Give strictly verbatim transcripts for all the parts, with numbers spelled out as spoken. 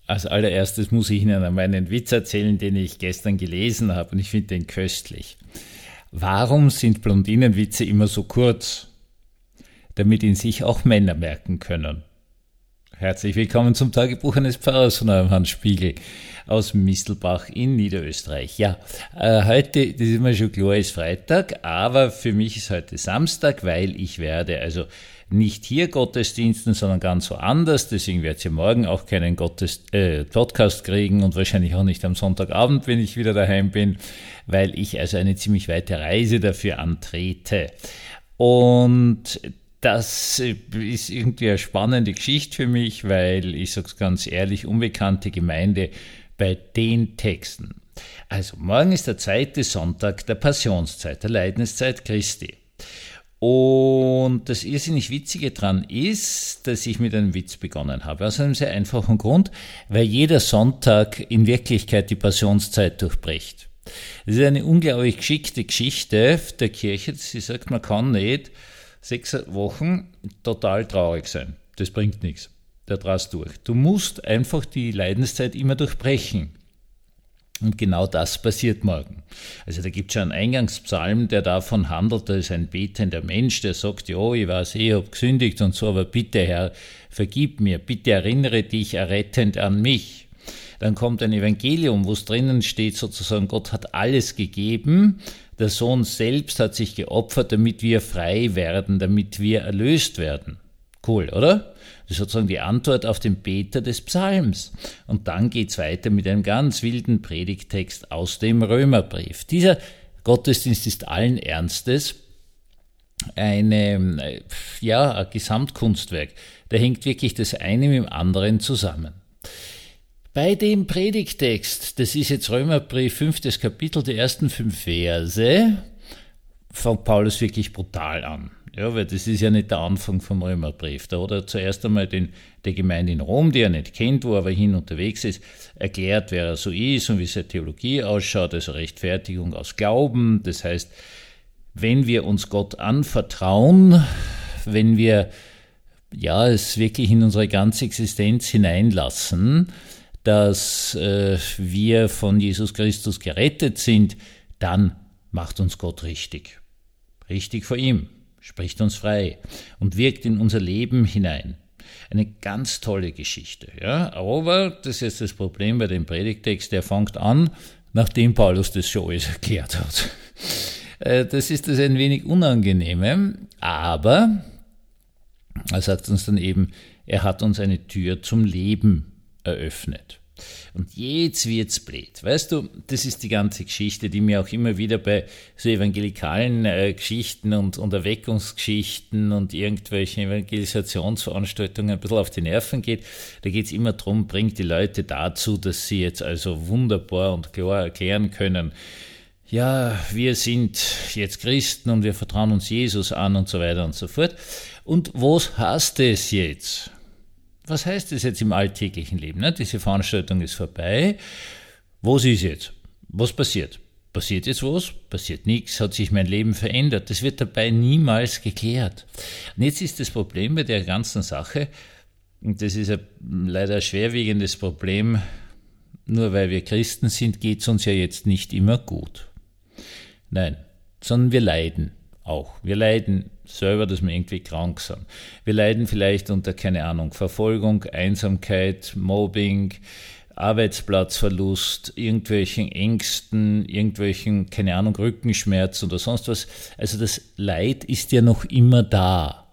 Als allererstes muss ich Ihnen einmal einen Witz erzählen, den ich gestern gelesen habe und ich finde den köstlich. Warum sind Blondinenwitze immer so kurz? Damit ihn sich auch Männer merken können. Herzlich willkommen zum Tagebuch eines Pfarrers von eurem Hans Spiegel aus Mistelbach in Niederösterreich. Ja, äh, heute, das ist mir schon klar, ist Freitag, aber für mich ist heute Samstag, weil ich werde also nicht hier Gottesdiensten, sondern ganz woanders. Deswegen werdet ihr morgen auch keinen Gottes, äh, Podcast kriegen und wahrscheinlich auch nicht am Sonntagabend, wenn ich wieder daheim bin, weil ich also eine ziemlich weite Reise dafür antrete. Und das ist irgendwie eine spannende Geschichte für mich, weil, ich sage es ganz ehrlich, unbekannte Gemeinde bei den Texten. Also morgen ist der zweite Sonntag der Passionszeit, der Leidenszeit Christi. Und das irrsinnig Witzige dran ist, dass ich mit einem Witz begonnen habe. Aus einem sehr einfachen Grund, weil jeder Sonntag in Wirklichkeit die Passionszeit durchbricht. Das ist eine unglaublich geschickte Geschichte der Kirche, dass sie sagt, man kann nicht sechs Wochen total traurig sein. Das bringt nichts. Da drast durch. Du musst einfach die Leidenszeit immer durchbrechen. Und genau das passiert morgen. Also da gibt es schon einen Eingangspsalm, der davon handelt, da ist ein betender Mensch, der sagt, ja, ich weiß eh, ich habe gesündigt und so, aber bitte Herr, vergib mir, bitte erinnere dich errettend an mich. Dann kommt ein Evangelium, wo es drinnen steht sozusagen, Gott hat alles gegeben, der Sohn selbst hat sich geopfert, damit wir frei werden, damit wir erlöst werden. Cool, oder? Das ist sozusagen die Antwort auf den Beter des Psalms. Und dann geht's weiter mit einem ganz wilden Predigttext aus dem Römerbrief. Dieser Gottesdienst ist allen Ernstes eine, ja, ein Gesamtkunstwerk. Da hängt wirklich das eine mit dem anderen zusammen. Bei dem Predigtext, das ist jetzt Römerbrief, fünftes Kapitel, die ersten fünf Verse, fängt Paulus wirklich brutal an. Ja, weil das ist ja nicht der Anfang vom Römerbrief. Da hat er zuerst einmal den, der Gemeinde in Rom, die er nicht kennt, wo er aber hin unterwegs ist, erklärt, wer er so ist und wie seine Theologie ausschaut, also Rechtfertigung aus Glauben. Das heißt, wenn wir uns Gott anvertrauen, wenn wir ja es wirklich in unsere ganze Existenz hineinlassen, dass äh, wir von Jesus Christus gerettet sind, dann macht uns Gott richtig. Richtig vor ihm. Spricht uns frei und wirkt in unser Leben hinein. Eine ganz tolle Geschichte. Ja? Aber das ist jetzt das Problem bei dem Predigtext, der fängt an, nachdem Paulus das schon alles erklärt hat. Das ist das ein wenig Unangenehme, aber er sagt uns dann eben, er hat uns eine Tür zum Leben eröffnet. Und jetzt wird's blöd. Weißt du, das ist die ganze Geschichte, die mir auch immer wieder bei so evangelikalen äh, Geschichten und, und Erweckungsgeschichten und irgendwelchen Evangelisationsveranstaltungen ein bisschen auf die Nerven geht. Da geht's immer drum, bringt die Leute dazu, dass sie jetzt also wunderbar und klar erklären können, ja, wir sind jetzt Christen und wir vertrauen uns Jesus an und so weiter und so fort. Und was heißt das jetzt? Was heißt das jetzt im alltäglichen Leben? Ne? Diese Veranstaltung ist vorbei. Was ist jetzt? Was passiert? Passiert jetzt was? Passiert nichts? Hat sich mein Leben verändert? Das wird dabei niemals geklärt. Und jetzt ist das Problem bei der ganzen Sache, und das ist ein leider ein schwerwiegendes Problem, nur weil wir Christen sind, geht es uns ja jetzt nicht immer gut. Nein, sondern wir leiden auch. Wir leiden selber, dass wir irgendwie krank sind. Wir leiden vielleicht unter, keine Ahnung, Verfolgung, Einsamkeit, Mobbing, Arbeitsplatzverlust, irgendwelchen Ängsten, irgendwelchen, keine Ahnung, Rückenschmerz oder sonst was. Also das Leid ist ja noch immer da.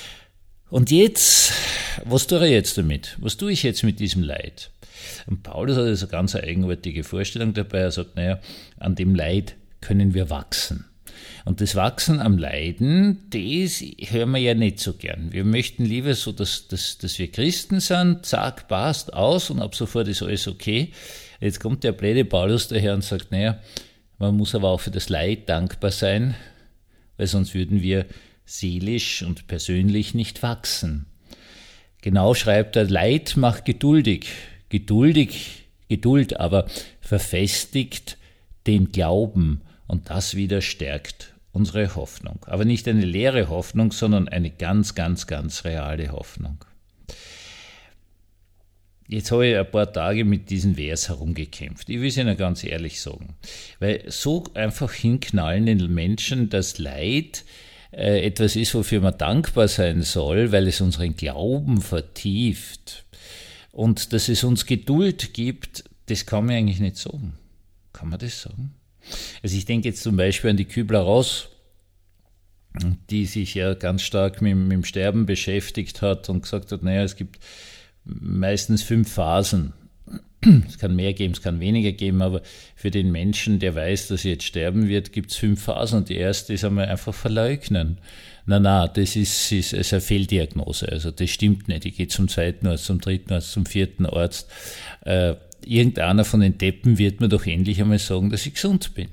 Und jetzt, was tue ich jetzt damit? Was tue ich jetzt mit diesem Leid? Und Paulus hat also eine ganz eigenartige Vorstellung dabei. Er sagt, naja, an dem Leid können wir wachsen. Und das Wachsen am Leiden, das hören wir ja nicht so gern. Wir möchten lieber so, dass, dass, dass wir Christen sind, zack, passt, aus und ab sofort ist alles okay. Jetzt kommt der blöde Paulus daher und sagt, naja, man muss aber auch für das Leid dankbar sein, weil sonst würden wir seelisch und persönlich nicht wachsen. Genau schreibt er, Leid macht geduldig, geduldig, Geduld, aber verfestigt den Glauben und das wieder stärkt unsere Hoffnung. Aber nicht eine leere Hoffnung, sondern eine ganz, ganz, ganz reale Hoffnung. Jetzt habe ich ein paar Tage mit diesem Vers herumgekämpft. Ich will es Ihnen ganz ehrlich sagen. Weil so einfach hinknallen den Menschen das Leid äh, etwas ist, wofür man dankbar sein soll, weil es unseren Glauben vertieft. Und dass es uns Geduld gibt, das kann man eigentlich nicht sagen. Kann man das sagen? Also ich denke jetzt zum Beispiel an die Kübler-Ross, die sich ja ganz stark mit, mit dem Sterben beschäftigt hat und gesagt hat, naja, es gibt meistens fünf Phasen. Es kann mehr geben, es kann weniger geben, aber für den Menschen, der weiß, dass er jetzt sterben wird, gibt es fünf Phasen. Und die erste ist einmal einfach verleugnen. Na, na, das ist, ist, ist eine Fehldiagnose. Also das stimmt nicht. Ich gehe zum zweiten Arzt, zum dritten Arzt, zum vierten Arzt. Äh, irgendeiner von den Deppen wird mir doch endlich einmal sagen, dass ich gesund bin.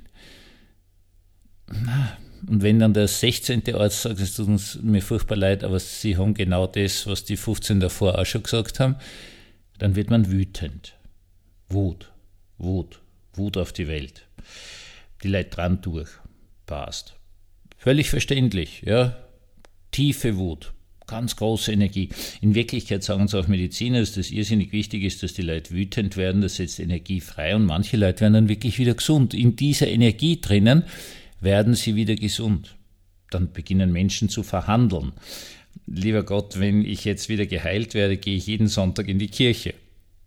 Na, und wenn dann der sechzehnte Arzt sagt, es tut uns mir furchtbar leid, aber Sie haben genau das, was die fünfzehn davor auch schon gesagt haben, dann wird man wütend. Wut, Wut, Wut auf die Welt. Die Leute dran durch. Passt. Völlig verständlich, ja. Tiefe Wut, ganz große Energie. In Wirklichkeit sagen es auch Mediziner, dass das irrsinnig wichtig ist, dass die Leute wütend werden, das setzt Energie frei und manche Leute werden dann wirklich wieder gesund. In dieser Energie drinnen werden sie wieder gesund. Dann beginnen Menschen zu verhandeln. Lieber Gott, wenn ich jetzt wieder geheilt werde, gehe ich jeden Sonntag in die Kirche.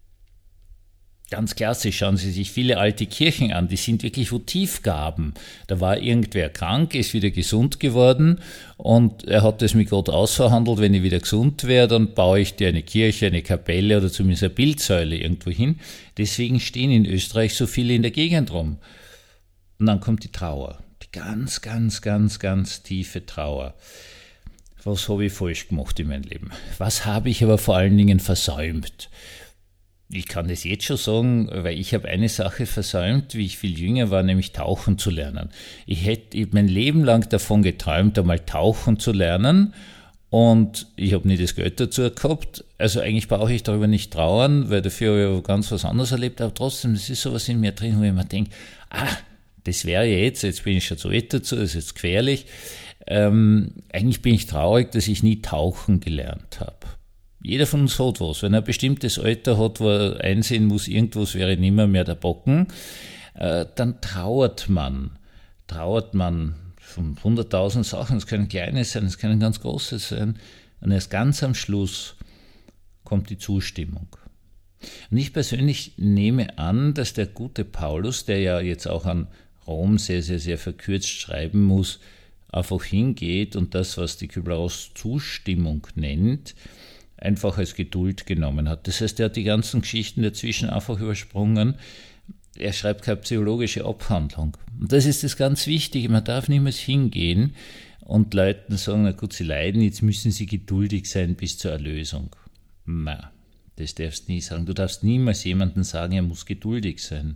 Ganz klassisch, schauen Sie sich viele alte Kirchen an, die sind wirklich Votivgaben. Da war irgendwer krank, ist wieder gesund geworden und er hat das mit Gott ausverhandelt, wenn ich wieder gesund wäre, dann baue ich dir eine Kirche, eine Kapelle oder zumindest eine Bildsäule irgendwo hin. Deswegen stehen in Österreich so viele in der Gegend rum. Und dann kommt die Trauer, die ganz, ganz, ganz, ganz tiefe Trauer. Was habe ich falsch gemacht in meinem Leben? Was habe ich aber vor allen Dingen versäumt? Ich kann das jetzt schon sagen, weil ich habe eine Sache versäumt, wie ich viel jünger war, nämlich tauchen zu lernen. Ich hätte ich mein Leben lang davon geträumt, einmal tauchen zu lernen und ich habe nie das Geld dazu gehabt. Also eigentlich brauche ich darüber nicht trauern, weil dafür habe ich ja ganz was anderes erlebt, aber trotzdem, das ist sowas in mir drin, wo ich mir denke, ah, das wäre jetzt, jetzt bin ich schon zu alt dazu, das ist jetzt gefährlich. Ähm, eigentlich bin ich traurig, dass ich nie tauchen gelernt habe. Jeder von uns hat was. Wenn er ein bestimmtes Alter hat, wo er einsehen muss, irgendwas wäre nimmer mehr der Bocken, äh, dann trauert man. Trauert man von hunderttausend Sachen. Es können kleine sein, es können ganz große sein. Und erst ganz am Schluss kommt die Zustimmung. Und ich persönlich nehme an, dass der gute Paulus, der ja jetzt auch an Rom sehr, sehr, sehr verkürzt schreiben muss, einfach hingeht und das, was die Kübler-Ross Zustimmung nennt, einfach als Geduld genommen hat. Das heißt, er hat die ganzen Geschichten dazwischen einfach übersprungen. Er schreibt keine psychologische Abhandlung. Und das ist das ganz Wichtige. Man darf niemals hingehen und Leuten sagen, na gut, sie leiden, jetzt müssen sie geduldig sein bis zur Erlösung. Nein, das darfst du nie sagen. Du darfst niemals jemandem sagen, er muss geduldig sein.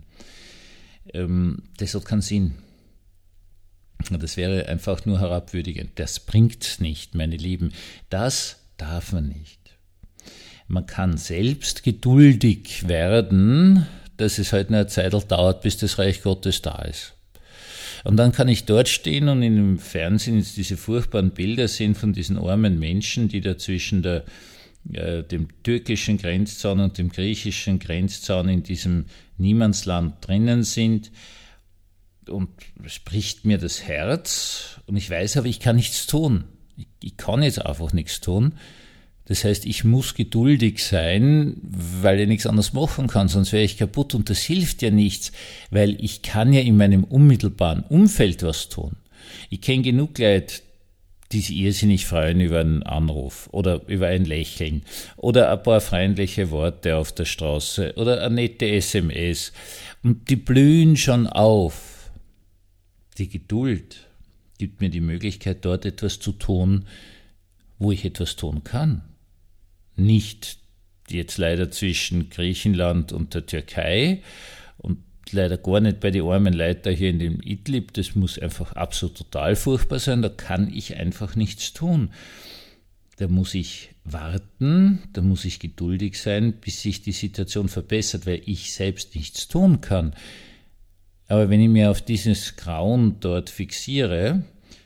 Ähm, das hat keinen Sinn. Das wäre einfach nur herabwürdigend. Das bringt's nicht, meine Lieben. Das darf man nicht. Man kann selbst geduldig werden, dass es halt eine Zeit dauert, bis das Reich Gottes da ist. Und dann kann ich dort stehen und in dem Fernsehen jetzt diese furchtbaren Bilder sehen von diesen armen Menschen, die da zwischen der, äh, dem türkischen Grenzzaun und dem griechischen Grenzzaun in diesem Niemandsland drinnen sind. Und es bricht mir das Herz und ich weiß aber, ich kann nichts tun. Ich, ich kann jetzt einfach nichts tun. Das heißt, ich muss geduldig sein, weil ich nichts anderes machen kann, sonst wäre ich kaputt und das hilft ja nichts, weil ich kann ja in meinem unmittelbaren Umfeld was tun. Ich kenne genug Leute, die sich irrsinnig freuen über einen Anruf oder über ein Lächeln oder ein paar freundliche Worte auf der Straße oder eine nette S M S und die blühen schon auf. Die Geduld gibt mir die Möglichkeit, dort etwas zu tun, wo ich etwas tun kann. Nicht jetzt leider zwischen Griechenland und der Türkei und leider gar nicht bei den armen Leuten hier in dem Idlib. Das muss einfach absolut total furchtbar sein. Da kann ich einfach nichts tun. Da muss ich warten, da muss ich geduldig sein, bis sich die Situation verbessert, weil ich selbst nichts tun kann. Aber wenn ich mir auf dieses Grauen dort fixiere,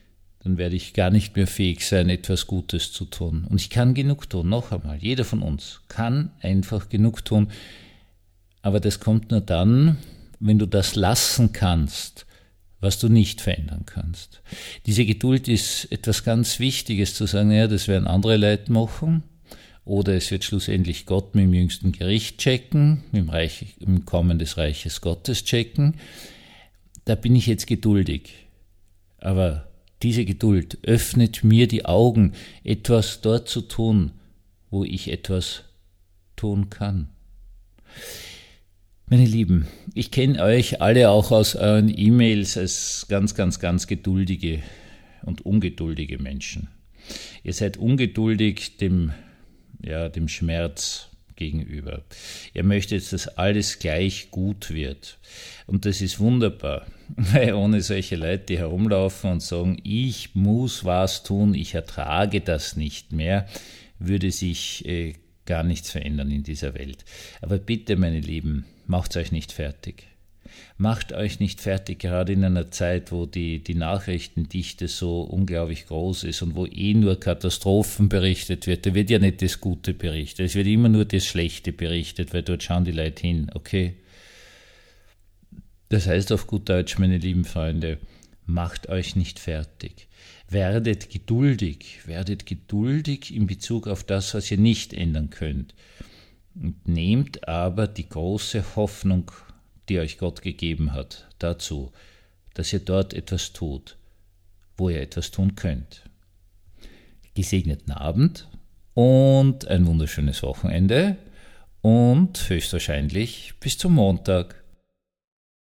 dann werde ich gar nicht mehr fähig sein, etwas Gutes zu tun. Und ich kann genug tun, noch einmal, jeder von uns kann einfach genug tun, aber das kommt nur dann, wenn du das lassen kannst, was du nicht verändern kannst. Diese Geduld ist etwas ganz Wichtiges, zu sagen, ja, das werden andere Leute machen, oder es wird schlussendlich Gott mit dem jüngsten Gericht checken, mit dem, Reich, mit dem Kommen des Reiches Gottes checken. Da bin ich jetzt geduldig. Aber diese Geduld öffnet mir die Augen, etwas dort zu tun, wo ich etwas tun kann. Meine Lieben, ich kenne euch alle auch aus euren E-Mails als ganz, ganz, ganz geduldige und ungeduldige Menschen. Ihr seid ungeduldig dem, ja, dem Schmerz gegenüber. Ihr möchtet, dass alles gleich gut wird. Und das ist wunderbar, weil ohne solche Leute, die herumlaufen und sagen, ich muss was tun, ich ertrage das nicht mehr, würde sich äh, gar nichts verändern in dieser Welt. Aber bitte, meine Lieben, macht euch nicht fertig. Macht euch nicht fertig, gerade in einer Zeit, wo die, die Nachrichtendichte so unglaublich groß ist und wo eh nur Katastrophen berichtet wird. Da wird ja nicht das Gute berichtet, es wird immer nur das Schlechte berichtet, weil dort schauen die Leute hin, okay? Das heißt auf gut Deutsch, meine lieben Freunde, macht euch nicht fertig. Werdet geduldig, werdet geduldig in Bezug auf das, was ihr nicht ändern könnt. Und nehmt aber die große Hoffnung, die euch Gott gegeben hat, dazu, dass ihr dort etwas tut, wo ihr etwas tun könnt. Gesegneten Abend und ein wunderschönes Wochenende und höchstwahrscheinlich bis zum Montag.